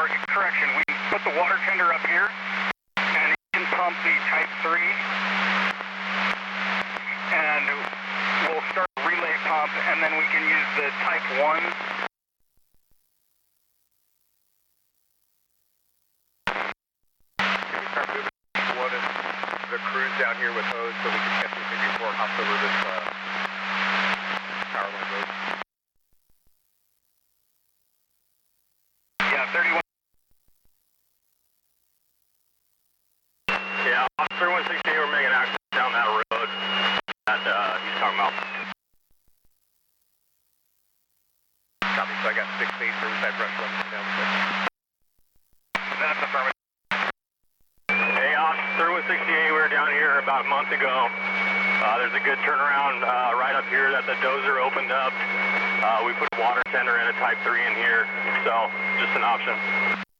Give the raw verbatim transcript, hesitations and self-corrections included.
or correction, we put the water tender up here, and you can pump the Type three, and we'll start a relay pump, and then we can use the Type one. Can we start moving one of the crews down here with hose so we can catch this thing before it hops over this uh, power line road? Yeah, thirty-one. Yeah, Officer one sixty-eight, we're making access down that road that uh, he's talking about. Copy, so I got six eight for Riverside Brush running down the That's affirmative. Hey, Officer one sixty-eight, we were down here about a month ago. Uh, there's a good turnaround uh, right up here that the dozer opened up. Uh, we put a water tender and a Type three in here, so just an option.